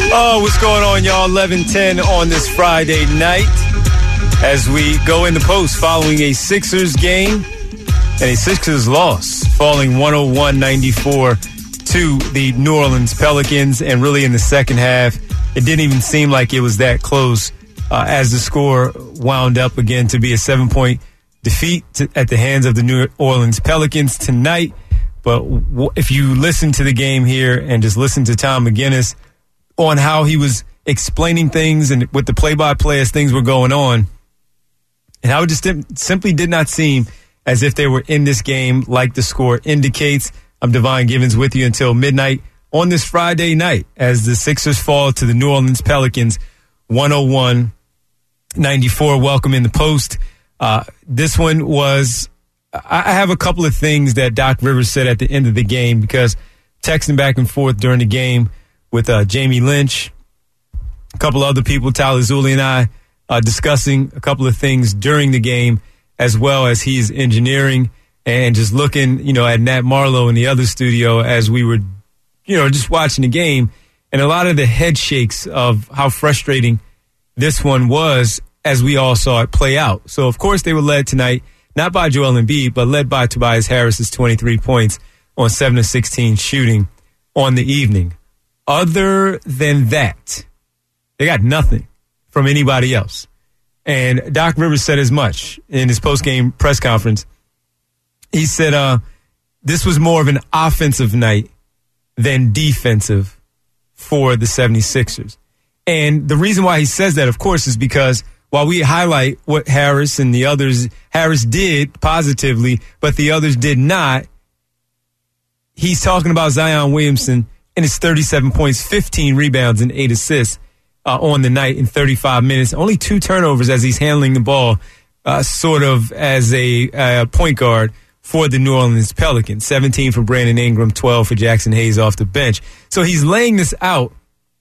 Oh, what's going on, y'all? 11:10 on this Friday night as we go in the post following a Sixers game and a Sixers loss, falling 101-94 to the New Orleans Pelicans. And really in the second half, it didn't even seem like it was that close as the score wound up again to be a 7-point defeat at the hands of the New Orleans Pelicans tonight. But if you listen to the game here and just listen to Tom McGinnis on how he was explaining things and with the play-by-play as things were going on, and how it just simply did not seem as if they were in this game like the score indicates. I'm Devon Givens with you until midnight on this Friday night as the Sixers fall to the New Orleans Pelicans 101-94. Welcome in the post. This one was, I have a couple of things that Doc Rivers said at the end of the game because texting back and forth during the game with Jamie Lynch, a couple other people, Tyler Zulli and I, discussing a couple of things during the game, as well as he's engineering and just looking, at Nat Marlowe in the other studio as we were, just watching the game, and a lot of the head shakes of how frustrating this one was as we all saw it play out. So, of course, they were led tonight, not by Joel Embiid, but led by Tobias Harris's 23 points on 7 of 16 shooting on the evening. Other than that, they got nothing from anybody else. And Doc Rivers said as much in his post-game press conference. He said this was more of an offensive night than defensive for the 76ers. And the reason why he says that, of course, is because while we highlight what Harris and the others, Harris did positively, but the others did not, he's talking about Zion Williamson and his 37 points, 15 rebounds, and 8 assists on the night in 35 minutes. Only 2 turnovers as he's handling the ball sort of as a point guard for the New Orleans Pelicans. 17 for Brandon Ingram, 12 for Jackson Hayes off the bench. So he's laying this out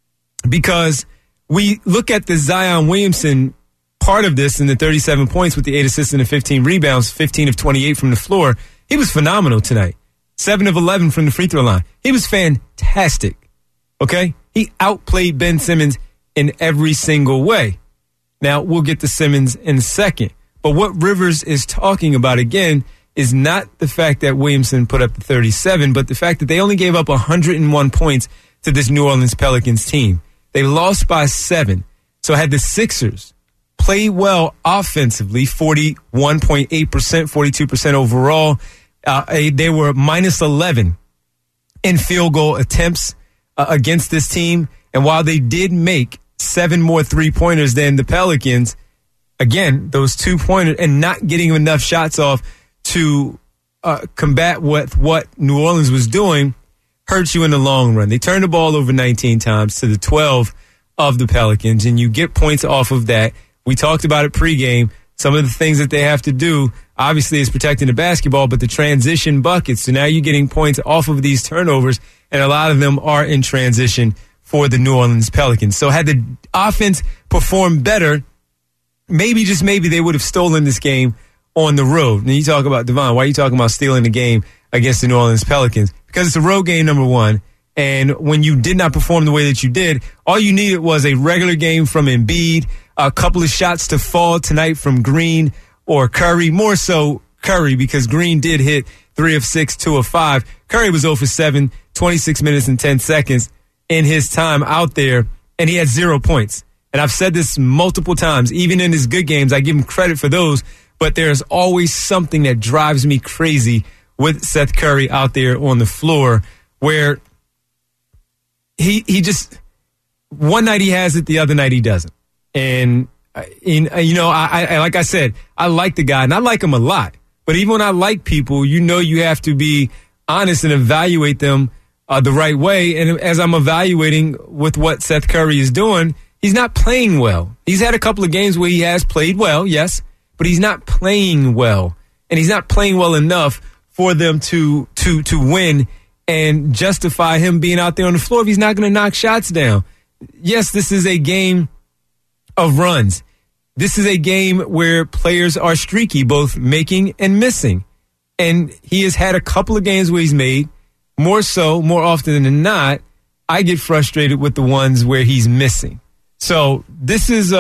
because we look at the Zion Williamson part of this in the 37 points with the 8 assists and the 15 rebounds, 15 of 28 from the floor. He was phenomenal tonight. 7 of 11 from the free throw line. He was fantastic. Okay? He outplayed Ben Simmons in every single way. Now, we'll get to Simmons in a second. But what Rivers is talking about, again, is not the fact that Williamson put up the 37, but the fact that they only gave up 101 points to this New Orleans Pelicans team. They lost by 7. So had the Sixers played well offensively, 41.8%, 42% overall, they were minus 11 in field goal attempts against this team. And while they did make 7 more three-pointers than the Pelicans, again, those 2-pointers and not getting enough shots off to combat what New Orleans was doing hurts you in the long run. They turned the ball over 19 times to the 12 of the Pelicans, and you get points off of that. We talked about it pregame. Some of the things that they have to do, obviously, is protecting the basketball, but the transition buckets. So now you're getting points off of these turnovers, and a lot of them are in transition for the New Orleans Pelicans. So had the offense performed better, maybe, just maybe, they would have stolen this game on the road. And you talk about, Devon, why are you talking about stealing the game against the New Orleans Pelicans? Because it's a road game, number one. And when you did not perform the way that you did, all you needed was a regular game from Embiid, a couple of shots to fall tonight from Green or Curry, more so Curry, because Green did hit 3 of 6, 2 of 5. Curry was 0 for 7, 26 minutes and 10 seconds in his time out there, and he had 0 points. And I've said this multiple times, even in his good games, I give him credit for those, but there's always something that drives me crazy with Seth Curry out there on the floor where he just, one night he has it, the other night he doesn't. And, I like I said, I like the guy, and I like him a lot. But even when I like people, you have to be honest and evaluate them the right way. And as I'm evaluating with what Seth Curry is doing, he's not playing well. He's had a couple of games where he has played well, yes, but he's not playing well. And he's not playing well enough for them to win and justify him being out there on the floor if he's not going to knock shots down. Yes, this is a game of runs. This is a game where players are streaky, both making and missing. And he has had a couple of games where he's made, more often than not, I get frustrated with the ones where he's missing. So this is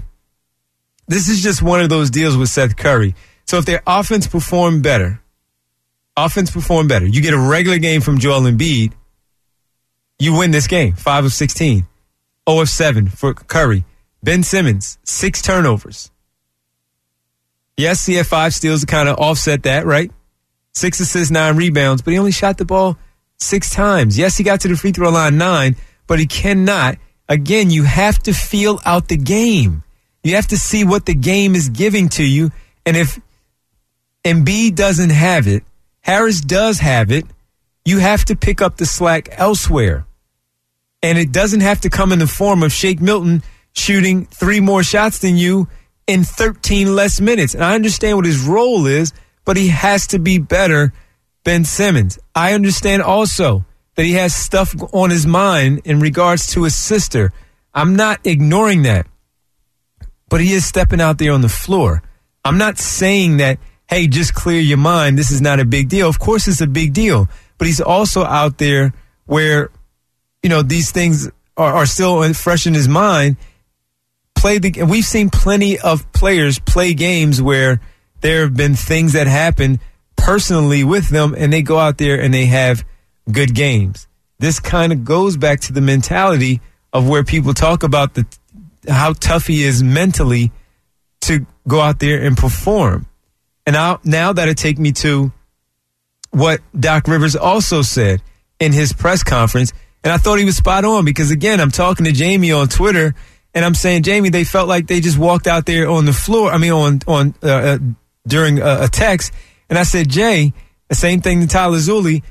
just one of those deals with Seth Curry. So if their offense performed better, you get a regular game from Joel Embiid, you win this game, 5 of 16, 0 of 7 for Curry. Ben Simmons, 6 turnovers. Yes, he had 5 steals to kind of offset that, right? 6 assists, 9 rebounds, but he only shot the ball 6 times. Yes, he got to the free throw line 9, but he cannot. Again, you have to feel out the game. You have to see what the game is giving to you. And if Embiid doesn't have it, Harris does have it, you have to pick up the slack elsewhere. And it doesn't have to come in the form of Shake Milton shooting 3 more shots than you in 13 less minutes. And I understand what his role is, but he has to be better than Simmons. I understand also that he has stuff on his mind in regards to his sister. I'm not ignoring that, but he is stepping out there on the floor. I'm not saying that, hey, just clear your mind. This is not a big deal. Of course it's a big deal, but he's also out there where, these things are still fresh in his mind. We've seen plenty of players play games where there have been things that happen personally with them, and they go out there and they have good games. This kind of goes back to the mentality of where people talk about how tough he is mentally to go out there and perform. And now that'll take me to what Doc Rivers also said in his press conference. And I thought he was spot on because, again, I'm talking to Jamie on Twitter, and I'm saying, Jamie, they felt like they just walked out there on the floor. During a text. And I said, Jay, the same thing to Tyler Zulli.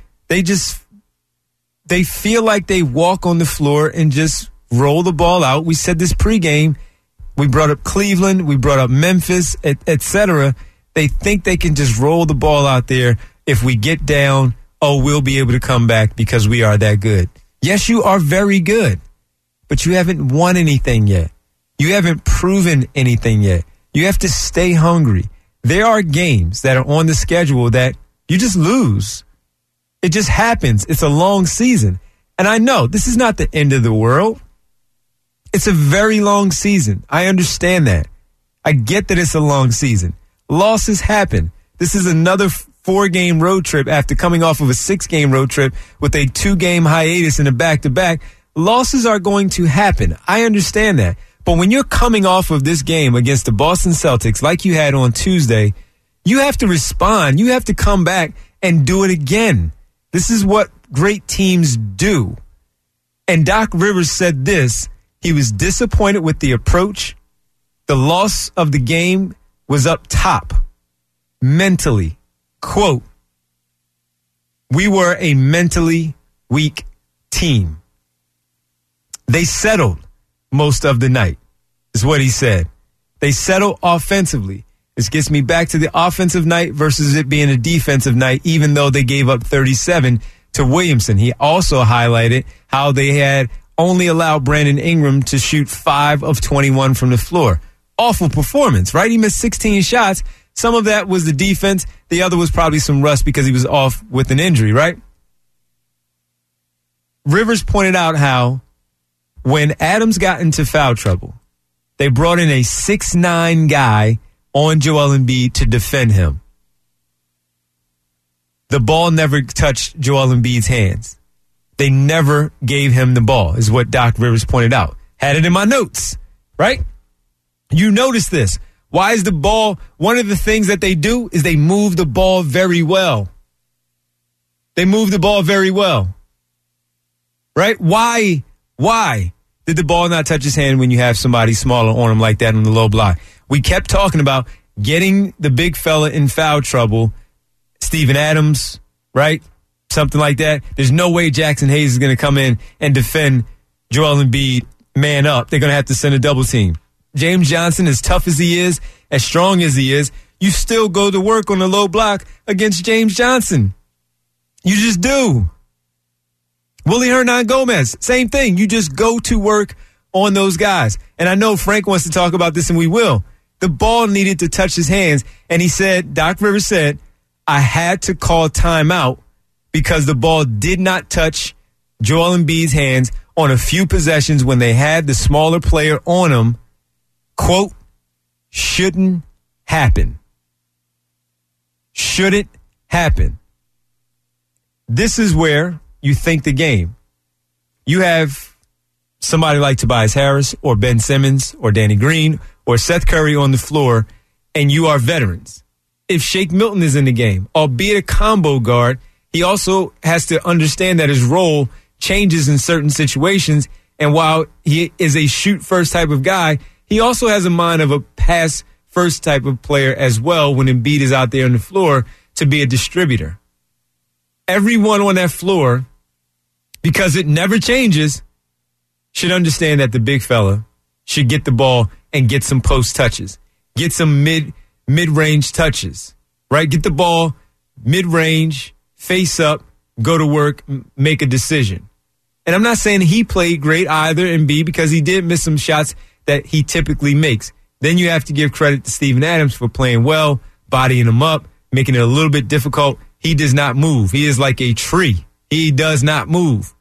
They feel like they walk on the floor and just roll the ball out. We said this pregame. We brought up Cleveland. We brought up Memphis, et cetera. They think they can just roll the ball out there. If we get down, we'll be able to come back because we are that good. Yes, you are very good, but you haven't won anything yet. You haven't proven anything yet. You have to stay hungry. There are games that are on the schedule that you just lose. It just happens. It's a long season. And I know this is not the end of the world. It's a very long season. I understand that. I get that it's a long season. Losses happen. This is another 4-game road trip after coming off of a 6-game road trip with a 2-game hiatus and a back-to-back. Losses are going to happen. I understand that. But when you're coming off of this game against the Boston Celtics like you had on Tuesday, you have to respond. You have to come back and do it again. This is what great teams do. And Doc Rivers said this. He was disappointed with the approach. The loss of the game was up top, mentally. Quote, we were a mentally weak team. They settled most of the night, is what he said. They settled offensively. This gets me back to the offensive night versus it being a defensive night, even though they gave up 37 to Williamson. He also highlighted how they had only allowed Brandon Ingram to shoot 5 of 21 from the floor. Awful performance, right? He missed 16 shots. Some of that was the defense. The other was probably some rust because he was off with an injury, right? Rivers pointed out how when Adams got into foul trouble, they brought in a 6'9" guy on Joel Embiid to defend him. The ball never touched Joel Embiid's hands. They never gave him the ball, is what Doc Rivers pointed out. Had it in my notes, right? You notice this. Why is the ball, one of the things that they do is they move the ball very well. They move the ball very well. Right? Why did the ball not touch his hand when you have somebody smaller on him like that on the low block? We kept talking about getting the big fella in foul trouble, Steven Adams, right? Something like that. There's no way Jackson Hayes is going to come in and defend Joel Embiid man up. They're going to have to send a double team. James Johnson, as tough as he is, as strong as he is, you still go to work on the low block against James Johnson. You just do. Willie Hernan-Gomez, same thing. You just go to work on those guys. And I know Frank wants to talk about this, and we will. The ball needed to touch his hands, and he said, Doc Rivers said, I had to call timeout because the ball did not touch Joel Embiid's hands on a few possessions when they had the smaller player on him, quote, shouldn't happen. Shouldn't happen. This is where you think the game. You have somebody like Tobias Harris or Ben Simmons or Danny Green or Seth Curry on the floor, and you are veterans. If Shake Milton is in the game, albeit a combo guard, he also has to understand that his role changes in certain situations. And while he is a shoot-first type of guy, he also has a mind of a pass-first type of player as well when Embiid is out there on the floor to be a distributor. Everyone on that floor, because it never changes, should understand that the big fella should get the ball and get some post touches, get some mid-range touches, right? Get the ball mid-range, face up, go to work, make a decision. And I'm not saying he played great either, Embiid, because he did miss some shots that he typically makes. Then you have to give credit to Steven Adams for playing well, bodying him up, making it a little bit difficult. He does not move. He is like a tree. He does not move.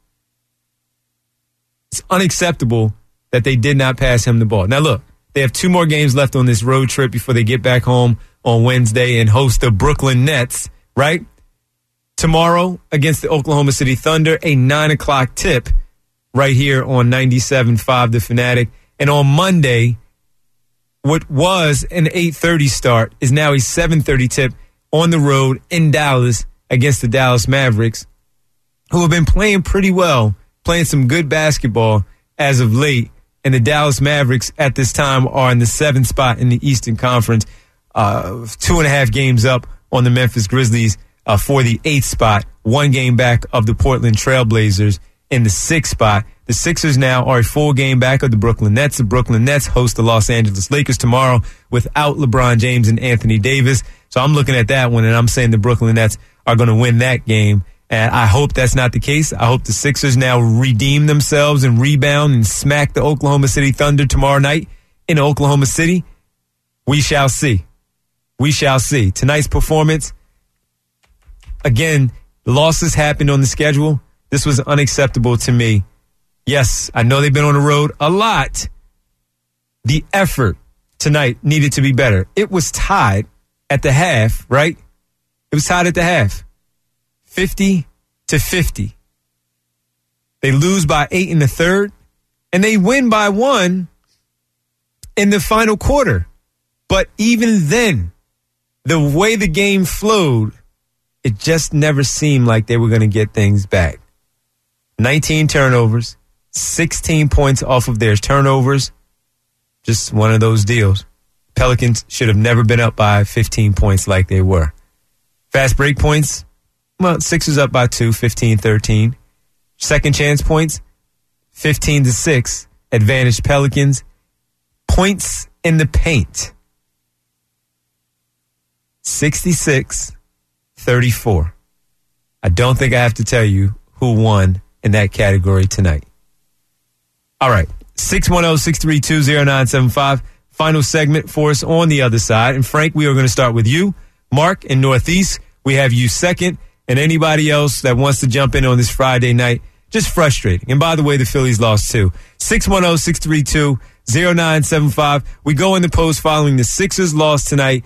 It's unacceptable that they did not pass him the ball. Now, look, they have 2 more games left on this road trip before they get back home on Wednesday and host the Brooklyn Nets, right? Tomorrow against the Oklahoma City Thunder, a 9 o'clock tip right here on 97.5 The Fanatic. And on Monday, what was an 8:30 start is now a 7:30 tip on the road in Dallas against the Dallas Mavericks, who have been playing pretty well, playing some good basketball as of late. And the Dallas Mavericks at this time are in the 7th spot in the Eastern Conference, 2.5 games up on the Memphis Grizzlies for the 8th spot, 1 game back of the Portland Trailblazers in the 6th spot. The Sixers now are a full game back of the Brooklyn Nets. The Brooklyn Nets host the Los Angeles Lakers tomorrow without LeBron James and Anthony Davis. So I'm looking at that one, and I'm saying the Brooklyn Nets are going to win that game. And I hope that's not the case. I hope the Sixers now redeem themselves and rebound and smack the Oklahoma City Thunder tomorrow night in Oklahoma City. We shall see. We shall see. Tonight's performance, again, losses happened on the schedule. This was unacceptable to me. Yes, I know they've been on the road a lot. The effort tonight needed to be better. It was tied at the half, right? It was tied at the half. 50-50. They lose by 8 in the third, and they win by 1 in the final quarter. But even then, the way the game flowed, it just never seemed like they were going to get things back. 19 turnovers, 16 points off of their turnovers. Just one of those deals. Pelicans should have never been up by 15 points like they were. Fast break points, well, Sixers up by 2, 15-13. Second chance points, 15-6. Advantage Pelicans. Points in the paint, 66-34. I don't think I have to tell you who won in that category tonight. All right, 610-632-0975. Final segment for us on the other side. And Frank, we are going to start with you. Mark in Northeast, we have you second. And anybody else that wants to jump in on this Friday night, just frustrating. And by the way, the Phillies lost too. 610-632-0975. We go in the post following the Sixers loss tonight,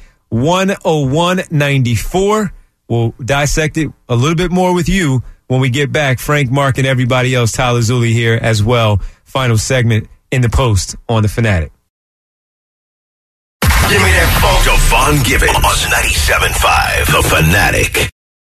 101-94. We'll dissect it a little bit more with you when we get back. Frank, Mark, and everybody else. Tyler Zulli here as well. Final segment in the post on The Fanatic. Give me that phone. Devon Givens on 97.5 The Fanatic.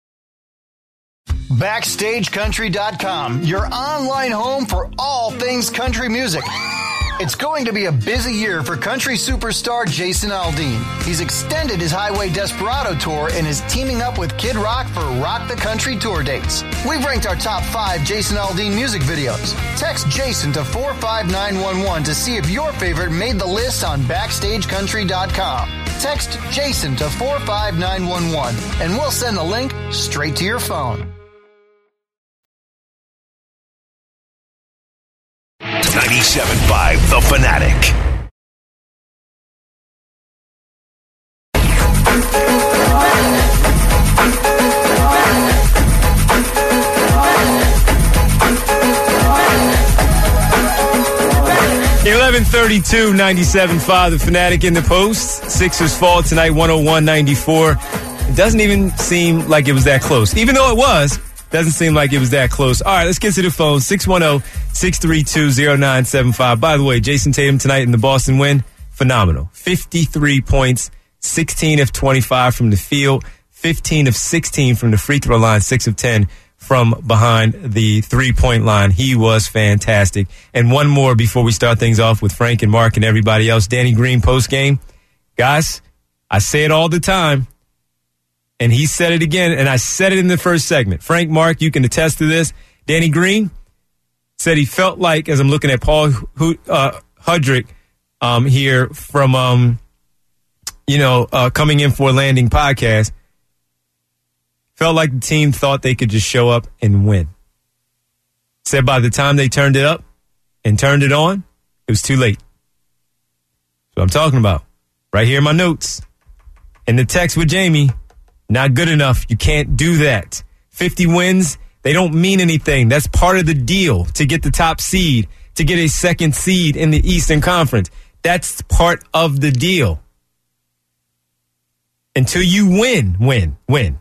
BackstageCountry.com, your online home for all things country music. It's going to be a busy year for country superstar Jason Aldean. He's extended his Highway Desperado tour and is teaming up with Kid Rock for Rock the Country tour dates. We've ranked our top 5 Jason Aldean music videos. Text Jason to 45911 to see if your favorite made the list on BackstageCountry.com. Text Jason to 45911 and we'll send the link straight to your phone. 97.5 The Fanatic. 7:32, 97.5, The Fanatic in the Post. Sixers fall tonight, 101-94. It doesn't even seem like it was that close. Even though it was, doesn't seem like it was that close. All right, let's get to the phone. 610-632-0975. By the way, Jason Tatum tonight in the Boston win, phenomenal. 53 points, 16 of 25 from the field, 15 of 16 from the free throw line, 6 of 10 from behind the three-point line. He was fantastic. And one more before we start things off with Frank and Mark and everybody else. Danny Green post-game. Guys, I say it all the time, and he said it again, and I said it in the first segment. Frank, Mark, you can attest to this. Danny Green said he felt like, as I'm looking at Paul Hudrick here from, coming in for a landing podcast, felt like the team thought they could just show up and win. Said by the time they turned it up and turned it on, it was too late. That's what I'm talking about. Right here in my notes. In the text with Jamie, not good enough. You can't do that. 50 wins, they don't mean anything. That's part of the deal to get the top seed, to get a second seed in the Eastern Conference. That's part of the deal. Until you win.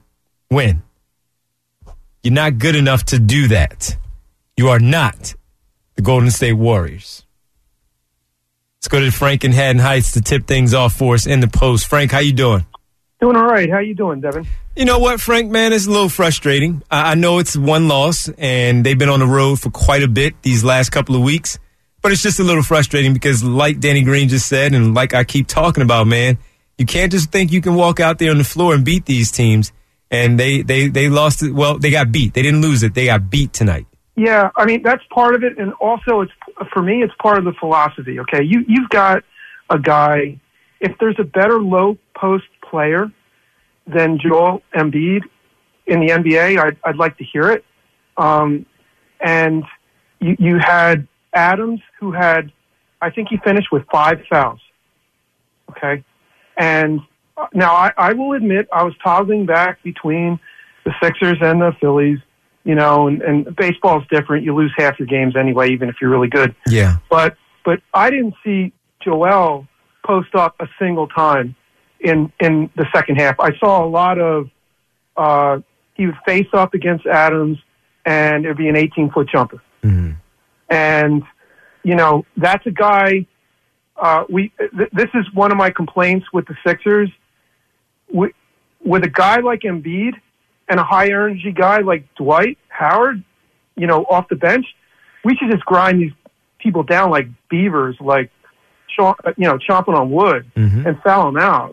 You're not good enough to do that. You are not the Golden State Warriors. Let's go to Frank in Haddon Heights to tip things off for us in the post. Frank, how you doing? Doing all right. How you doing, Devin? You know what, Frank, man, it's a little frustrating. I know it's one loss, and they've been on the road for quite a bit these last couple of weeks. But it's just a little frustrating because, like Danny Green just said, and like I keep talking about, man, you can't just think you can walk out there on the floor and beat these teams. And they lost it. Well, they got beat. They didn't lose it. They got beat tonight. Yeah, I mean, that's part of it. And also, for me, it's part of the philosophy, okay? You've got a guy, if there's a better low-post player than Joel Embiid in the NBA, I'd like to hear it. And you had Adams, who had, I think he finished with 5 fouls, okay? And now, I will admit I was toggling back between the Sixers and the Phillies, and baseball's different. You lose half your games anyway, even if you're really good. Yeah. But I didn't see Joel post up a single time in the second half. I saw a lot of he would face up against Adams, and it would be an 18-foot jumper. Mm-hmm. And, that's a guy this is one of my complaints with the Sixers. With a guy like Embiid and a high-energy guy like Dwight Howard, off the bench, we should just grind these people down like beavers, like, chomping on wood, mm-hmm. and foul them out.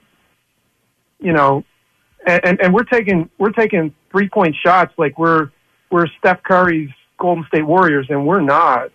And we're taking 3-point shots like we're Steph Curry's Golden State Warriors, and we're not.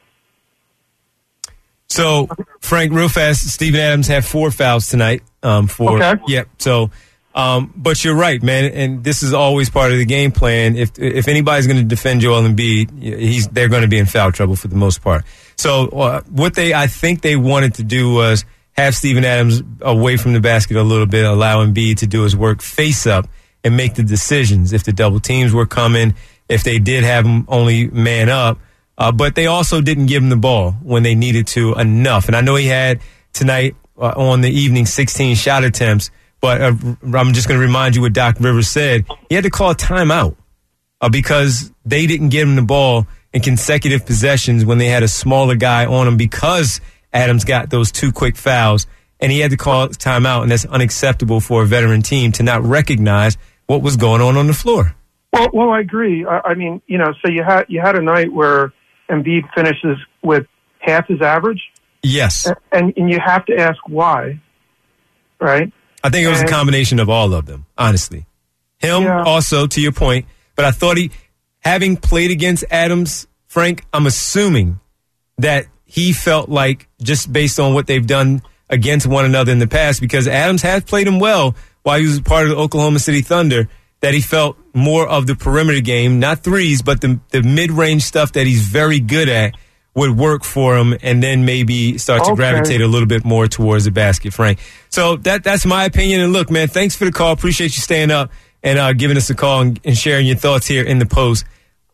So, Frank, real fast, Steven Adams had 4 fouls tonight. Okay. Yep. So, but you're right, man, and this is always part of the game plan. If anybody's going to defend Joel Embiid, they're going to be in foul trouble for the most part. So, I think they wanted to do was have Steven Adams away from the basket a little bit, allow Embiid to do his work face up and make the decisions. If the double teams were coming, if they did have him only man up, but they also didn't give him the ball when they needed to enough. And I know he had tonight on the evening 16 shot attempts, but I'm just going to remind you what Doc Rivers said. He had to call a timeout because they didn't give him the ball in consecutive possessions when they had a smaller guy on him because Adams got those 2 quick fouls, and he had to call a timeout, and that's unacceptable for a veteran team to not recognize what was going on the floor. Well, I agree. I mean, so you had a night where Embiid finishes with half his average. Yes. And you have to ask why, right? I think it was a combination of all of them, honestly. Him also, to your point, but I thought having played against Adams, Frank, I'm assuming that he felt like, just based on what they've done against one another in the past, because Adams has played him well while he was part of the Oklahoma City Thunder, that he felt more of the perimeter game, not threes, but the mid-range stuff that he's very good at would work for him, and then maybe start to gravitate a little bit more towards the basket, Frank. So that's my opinion. And look, man, thanks for the call. Appreciate you staying up and giving us a call and sharing your thoughts here in the post.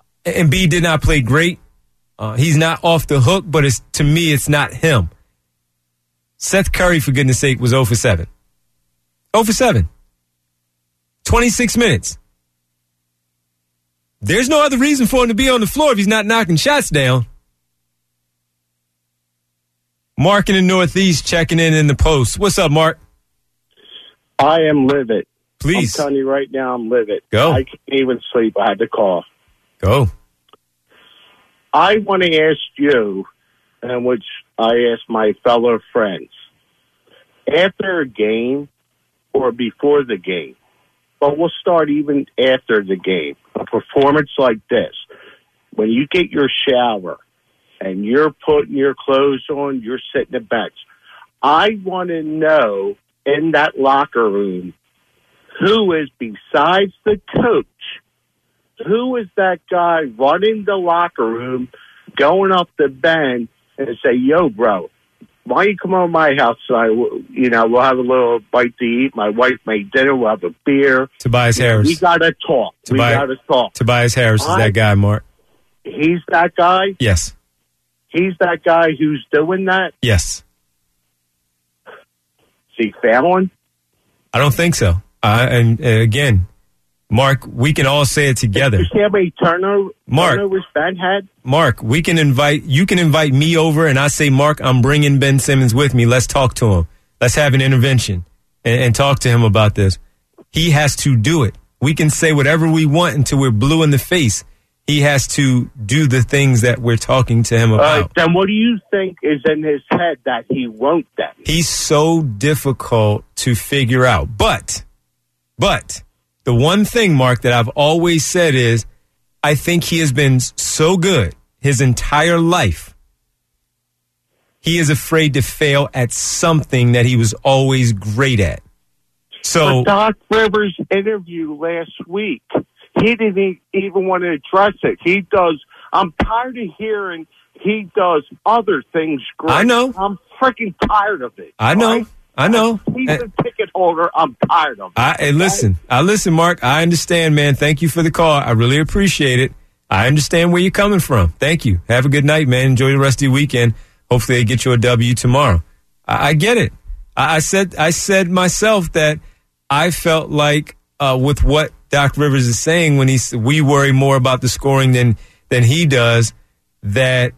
Embiid did not play great. He's not off the hook, but to me, it's not him. Seth Curry, for goodness sake, was 0 for 7. 0 for 7. 26 minutes. There's no other reason for him to be on the floor if he's not knocking shots down. Mark in the Northeast checking in the post. What's up, Mark? I am livid. Please. I'm telling you right now, I'm livid. Go. I can't even sleep. I had to call. Go. I want to ask you, and which I ask my fellow friends, after a game or before the game, but we'll start even after the game, a performance like this, when you get your shower and you're putting your clothes on, you're sitting the bench. I want to know in that locker room who is, besides the coach, who is that guy running the locker room, going up the bench and say, yo, bro, why don't you come over to my house tonight? We'll have a little bite to eat. My wife made dinner. We'll have a beer. Tobias Harris. We got to talk. Tobias Harris is that guy, Mark. He's that guy? Yes. He's that guy who's doing that? Yes. Is he failing? I don't think so. And again, Mark, we can all say it together. Did you see how many turnovers Ben had? Mark, you can invite me over and I say, Mark, I'm bringing Ben Simmons with me. Let's talk to him. Let's have an intervention and talk to him about this. He has to do it. We can say whatever we want until we're blue in the face. He has to do the things that we're talking to him about. Then what do you think is in his head that he won't then? He's so difficult to figure out. But the one thing, Mark, that I've always said is I think he has been so good his entire life. He is afraid to fail at something that he was always great at. So Doc Rivers' interview last week, he didn't even want to address it. I'm tired of hearing he does other things great. I know. I'm freaking tired of it. I know. Right? I know. He's a ticket holder. I'm tired of it. Hey, listen, Mark. I understand, man. Thank you for the call. I really appreciate it. I understand where you're coming from. Thank you. Have a good night, man. Enjoy the rest of your weekend. Hopefully they get you a W tomorrow. I get it. I said myself that I felt like with what Doc Rivers is saying when we worry more about the scoring than he does, that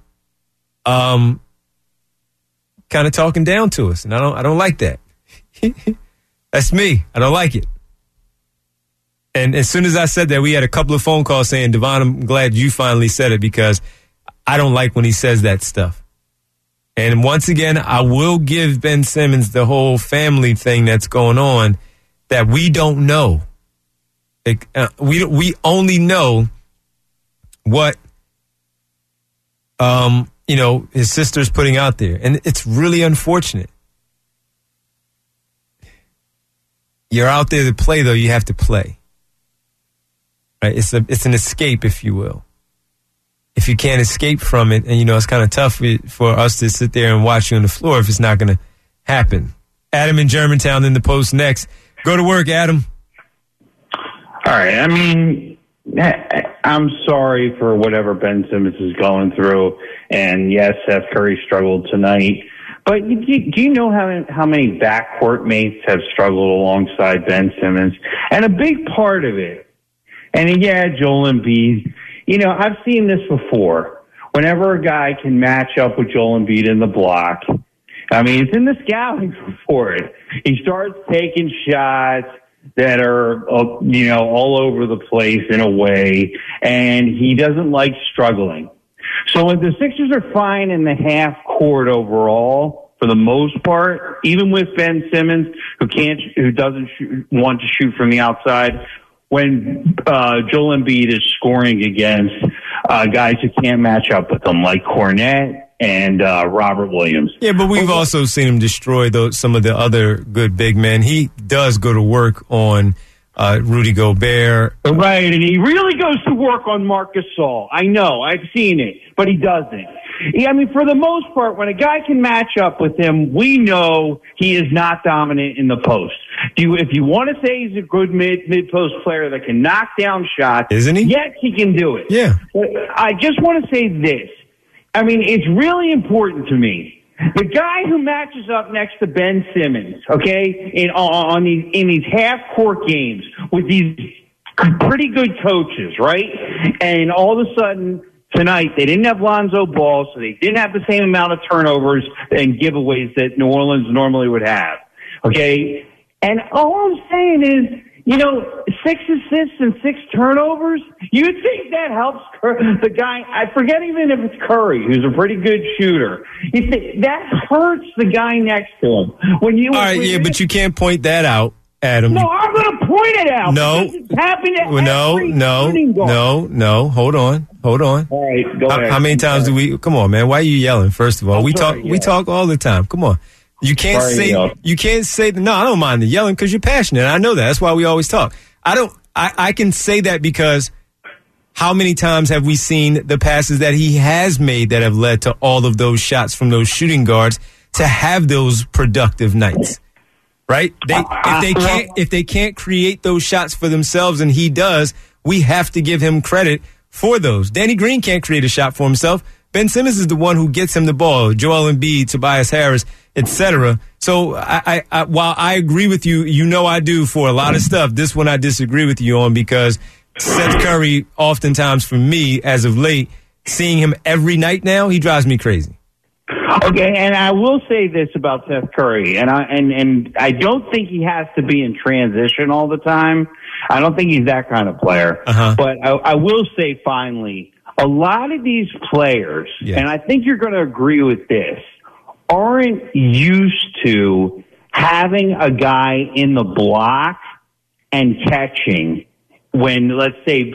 kind of talking down to us, and I don't like that. That's me. I don't like it. And as soon as I said that, we had a couple of phone calls saying, Devon, I'm glad you finally said it because I don't like when he says that stuff. And once again, I will give Ben Simmons the whole family thing that's going on that we don't know. We only know what his sister's putting out there, and it's really unfortunate. You're out there to play, though. You have to play. Right? It's an escape, if you will. If you can't escape from it, and it's kind of tough for us to sit there and watch you on the floor if it's not going to happen. Adam in Germantown in the post next. Go to work, Adam. All right. I mean, I'm sorry for whatever Ben Simmons is going through. And yes, Seth Curry struggled tonight. But do you know how many backcourt mates have struggled alongside Ben Simmons? And a big part of it, and yeah, Joel Embiid, I've seen this before. Whenever a guy can match up with Joel Embiid in the block, I mean, it's in the scouting report. He starts taking shots that are, all over the place in a way, and he doesn't like struggling. So when the Sixers are fine in the half court overall, for the most part, even with Ben Simmons, who doesn't want to shoot from the outside, when Joel Embiid is scoring against guys who can't match up with him, like Cornette and Robert Williams. Yeah, but we've also seen him destroy some of the other good big men. He does go to work on Rudy Gobert. Right, and he really goes to work on Marc Gasol. I know, I've seen it, but he doesn't. I mean, for the most part, when a guy can match up with him, we know he is not dominant in the post. If you want to say he's a good mid-post player that can knock down shots, isn't he? Yes, he can do it. Yeah. But I just want to say this. I mean, it's really important to me The guy who matches up next to Ben Simmons, okay, in these half-court games with these pretty good coaches, right? And all of a sudden, tonight, they didn't have Lonzo Ball, so they didn't have the same amount of turnovers and giveaways that New Orleans normally would have, okay? And all I'm saying is, 6 assists and 6 turnovers, you think that helps the guy? I forget even if it's Curry, who's a pretty good shooter. You think that hurts the guy next to him. But you can't point that out, Adam. No, I'm going to point it out. No. It's happened to every No. Hold on. All right, go ahead. How many times do we? Come on, man. Why are you yelling? First of all, we talk all the time. Come on. You can't say. No, I don't mind the yelling because you're passionate. I know that. That's why we always talk. I can say that because how many times have we seen the passes that he has made that have led to all of those shots from those shooting guards to have those productive nights, right? If they can't create those shots for themselves, and he does, we have to give him credit for those. Danny Green can't create a shot for himself. Ben Simmons is the one who gets him the ball. Joel Embiid, Tobias Harris, etc. So while I agree with you, I do for a lot of stuff. This one I disagree with you on because Seth Curry, oftentimes for me, as of late, seeing him every night now, he drives me crazy. Okay, and I will say this about Seth Curry, and I don't think he has to be in transition all the time. I don't think he's that kind of player. But I will say, finally, a lot of these players, and I think you're going to agree with this, aren't used to having a guy in the block and catching when, let's say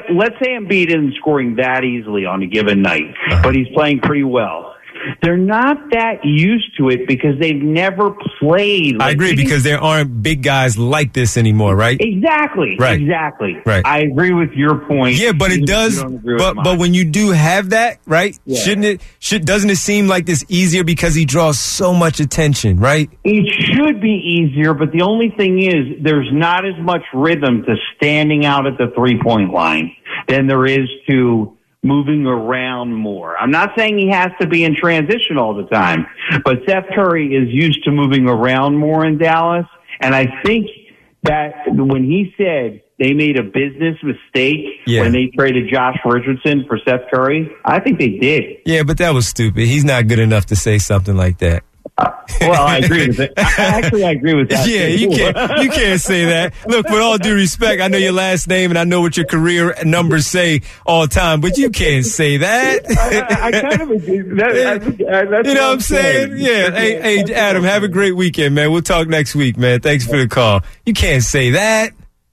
Embiid isn't scoring that easily on a given night, but he's playing pretty well. They're not that used to it because they've never played. I agree, because there aren't big guys like this anymore, right? Exactly. Right. Exactly. Right. I agree with your point. Yeah, but it does. But when you do have that, right? Yeah. Doesn't it seem like this easier because he draws so much attention, right? It should be easier, but the only thing is there's not as much rhythm to standing out at the 3-point line than there is to moving around more. I'm not saying he has to be in transition all the time, but Seth Curry is used to moving around more in Dallas, and I think that when he said they made a business mistake when they traded Josh Richardson for Seth Curry, I think they did. Yeah, but that was stupid. He's not good enough to say something like that. Well, I agree with it. I agree with that. Yeah, you can't say that. Look, with all due respect, I know your last name and I know what your career numbers say all the time, but you can't say that. I kind of agree. You know what I'm saying? Yeah. Hey, Adam, have a great weekend, man. We'll talk next week, man. Thanks for the call. You can't say that.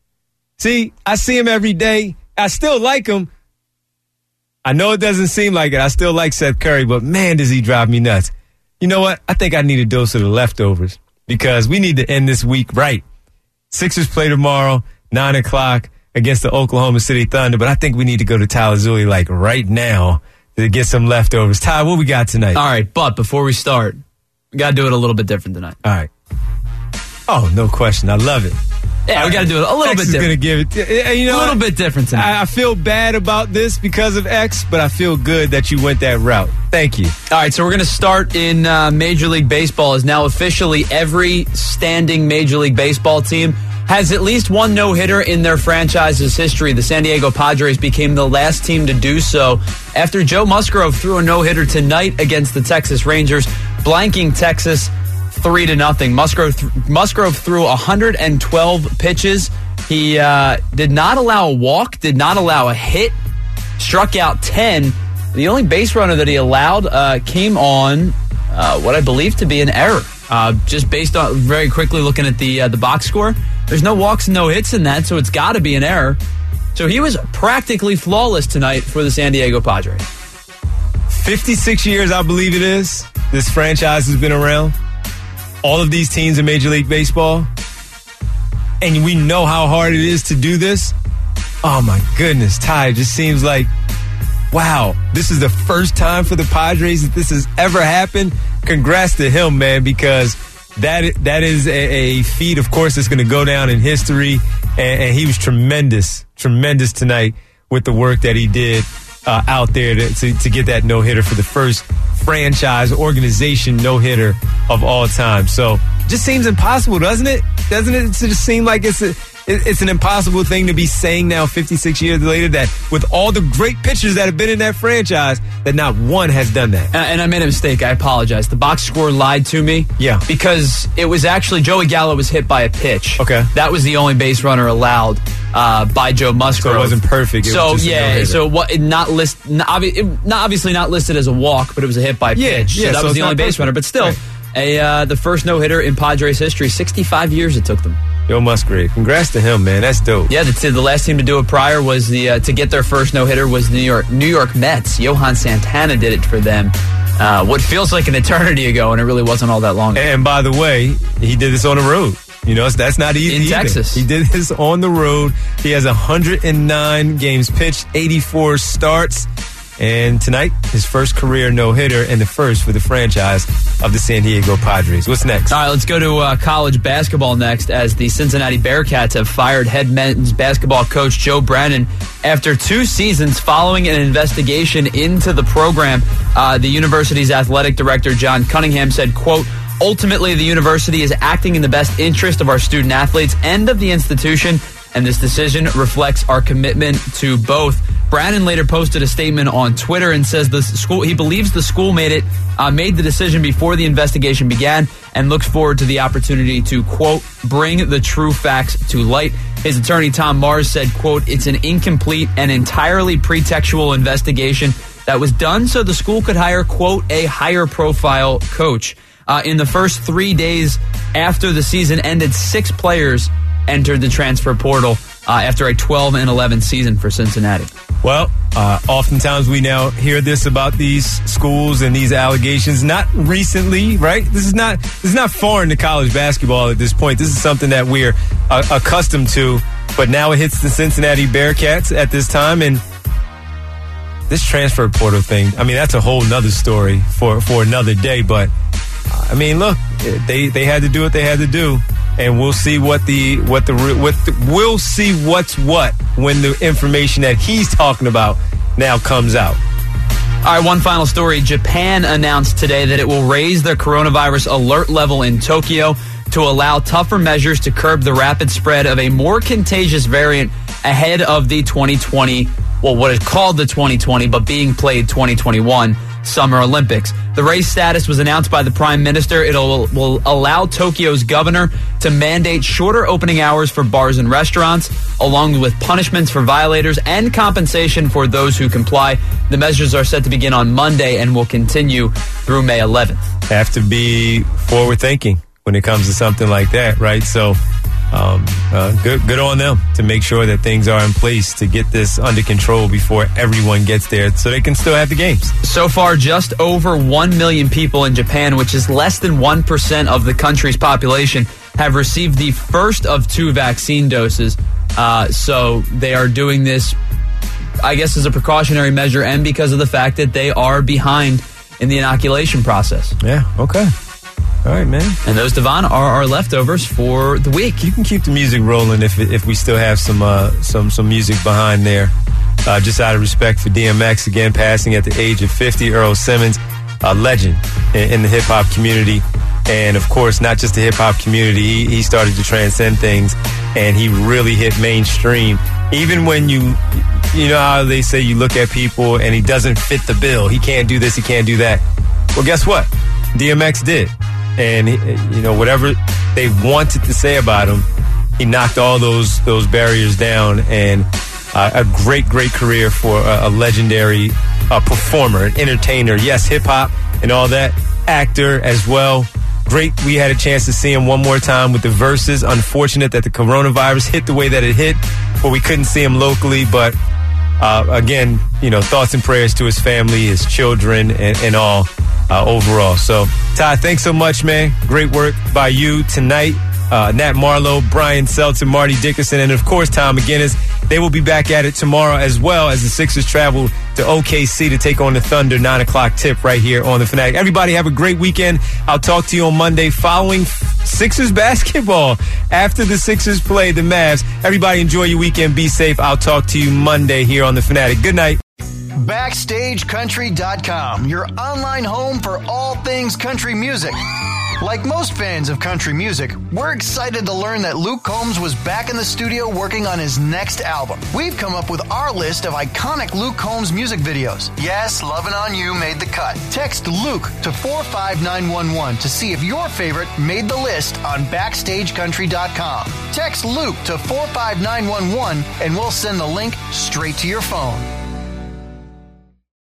See, I see him every day. I still like him. I know it doesn't seem like it. I still like Seth Curry, but man, does he drive me nuts. You know what? I think I need a dose of the leftovers because we need to end this week right. Sixers play tomorrow, 9 o'clock against the Oklahoma City Thunder, but I think we need to go to Talazuli like right now to get some leftovers. Ty, what we got tonight? All right, but before we start, we got to do it a little bit different tonight. All right. Oh, no question. I love it. Yeah, we got to do it a little bit different. Gonna give it, a little bit different tonight. I feel bad about this because of X, but I feel good that you went that route. Thank you. All right, so we're going to start in Major League Baseball. Is now officially every standing Major League Baseball team has at least one no-hitter in their franchise's history. The San Diego Padres became the last team to do so after Joe Musgrove threw a no-hitter tonight against the Texas Rangers, blanking Texas 3-0. Musgrove threw 112 pitches. He did not allow a walk, did not allow a hit, struck out 10. The only base runner that he allowed came on what I believe to be an error. Just based on very quickly looking at the box score, there's no walks and no hits in that, so it's got to be an error. So he was practically flawless tonight for the San Diego Padres. 56 years, I believe it is, this franchise has been around. All of these teams in Major League Baseball. And we know how hard it is to do this. Oh, my goodness. Ty, it just seems like, wow, this is the first time for the Padres that this has ever happened. Congrats to him, man, because that is a feat, of course, that's going to go down in history. And he was tremendous tonight with the work that he did out there to get that no-hitter for the first franchise organization no-hitter of all time. So just seems impossible, doesn't it? Doesn't it just seem like it's an impossible thing to be saying now 56 years later that with all the great pitchers that have been in that franchise, that not one has done that. And I made a mistake. I apologize. The box score lied to me. Yeah. Because it was actually Joey Gallo was hit by a pitch. Okay. That was the only base runner allowed by Joe Musgrove. So it wasn't perfect. Obviously not listed as a walk, but it was a hit by pitch. Yeah, so that was the only base runner. But still, the first no-hitter in Padres history. 65 years it took them. Joe Musgrove. Congrats to him, man. That's dope. Yeah, the last team to do it prior was to get their first no-hitter was New York Mets. Johan Santana did it for them. What feels like an eternity ago, and it really wasn't all that long ago. And by the way, he did this on the road. You know, that's not easy. In Texas. He did this on the road. He has 109 games pitched, 84 starts. And tonight, his first career no-hitter and the first for the franchise of the San Diego Padres. What's next? All right, let's go to college basketball next, as the Cincinnati Bearcats have fired head men's basketball coach Joe Brannen after 2 seasons following an investigation into the program. The university's athletic director, John Cunningham, said, quote, "Ultimately, the university is acting in the best interest of our student athletes and of the institution, and this decision reflects our commitment to both." Brannen later posted a statement on Twitter and says he believes the school made the decision before the investigation began and looks forward to the opportunity to, quote, "bring the true facts to light." His attorney, Tom Mars, said, quote, "It's an incomplete and entirely pretextual investigation that was done so the school could hire, quote, a higher profile coach." In the first 3 days after the season ended, 6 players entered the transfer portal after a 12-11 season for Cincinnati. Well, oftentimes we now hear this about these schools and these allegations. Not recently, right? This is not foreign to college basketball at this point. This is something that we're accustomed to. But now it hits the Cincinnati Bearcats at this time, and this transfer portal thing. I mean, that's a whole nother story for another day. But I mean, look, they had to do what they had to do. And we'll see we'll see what's what when the information that he's talking about now comes out. All right, one final story. Japan announced today that it will raise their coronavirus alert level in Tokyo to allow tougher measures to curb the rapid spread of a more contagious variant ahead of the 2020, well, what is called the 2020, but being played 2021 Summer Olympics. The raised status was announced by the Prime Minister. It will allow Tokyo's governor to mandate shorter opening hours for bars and restaurants, along with punishments for violators and compensation for those who comply. The measures are set to begin on Monday and will continue through May 11th. Have to be forward-thinking when it comes to something like that, right? So good on them to make sure that things are in place to get this under control before everyone gets there so they can still have the games. So far, just over 1 million people in Japan, which is less than 1% of the country's population, have received the first of 2 vaccine doses. So they are doing this, I guess, as a precautionary measure and because of the fact that they are behind in the inoculation process. Yeah, okay. All right, man. And those, Devon, are our leftovers for the week. You can keep the music rolling if we still have some music behind there. Just out of respect for DMX, again, passing at the age of 50. Earl Simmons, a legend in the hip-hop community. And, of course, not just the hip-hop community. He started to transcend things, and he really hit mainstream. Even when you know how they say you look at people and he doesn't fit the bill. He can't do this, he can't do that. Well, guess what? DMX did. And, whatever they wanted to say about him, he knocked all those barriers down. And a great career for a legendary performer, an entertainer. Yes, hip-hop and all that. Actor as well. Great. We had a chance to see him one more time with the Verses. Unfortunate that the coronavirus hit the way that it hit, but we couldn't see him locally. But, again, thoughts and prayers to his family, his children, and all. Overall. So, Ty, thanks so much, man. Great work by you tonight. Nat Marlowe, Brian Seltzer, Marty Dickerson, and, of course, Tom McGinnis. They will be back at it tomorrow as well as the Sixers travel to OKC to take on the Thunder. 9 o'clock tip right here on The Fanatic. Everybody have a great weekend. I'll talk to you on Monday following Sixers basketball. After the Sixers play the Mavs, everybody enjoy your weekend. Be safe. I'll talk to you Monday here on The Fanatic. Good night. BackstageCountry.com, your online home for all things country music. Like most fans of country music, we're excited to learn that Luke Combs was back in the studio working on his next album. We've come up with our list of iconic Luke Combs music videos. Yes, Lovin' On You made the cut. Text Luke to 45911 to see if your favorite made the list on BackstageCountry.com. Text Luke to 45911 and we'll send the link straight to your phone.